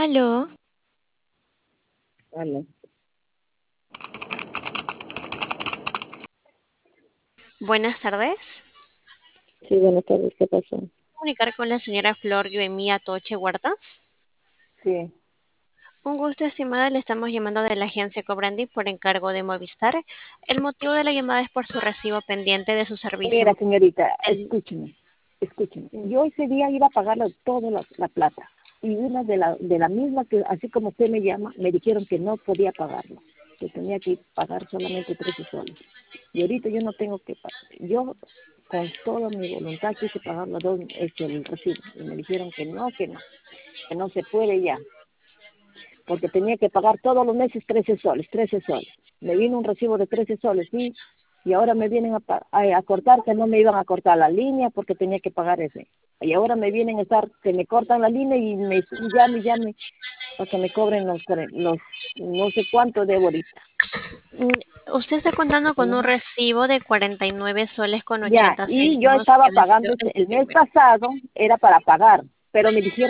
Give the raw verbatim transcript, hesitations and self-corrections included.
Aló, Vale. buenas tardes. Sí, buenas tardes, ¿qué pasó? Comunicar con la señora Flor Yoemía Toche Huertas. Sí. Un gusto, estimada. Le estamos llamando de la agencia Cobrandi por encargo de Movistar. El motivo de la llamada es por su recibo pendiente de su servicio. Mira, señorita, El- escúcheme, escúcheme. Yo ese día iba a pagarle toda la, la plata. Y una de la, de la misma que, así como usted me llama, me dijeron que no podía pagarlo, que tenía que pagar solamente trece soles. Y ahorita yo no tengo que pagar. Yo, con toda mi voluntad, quise pagar los dos, este, el recibo. Y me dijeron que no, que no, que no se puede ya. Porque tenía que pagar todos los meses trece soles, trece soles. Me vino un recibo de trece soles, sí, y ahora me vienen a, pa- a, a cortar que no me iban a cortar la línea porque tenía que pagar ese. Y ahora me vienen a estar, que me cortan la línea y me llame, llame, para que me cobren los, cuare- los no sé cuánto debo ahorita. mm, Usted está contando con un ¿No? recibo de cuarenta y nueve soles con Ya, ochenta y yo céntimos estaba que venció pagando, el ese- el mes primero. pasado era para pagar, pero me dijeron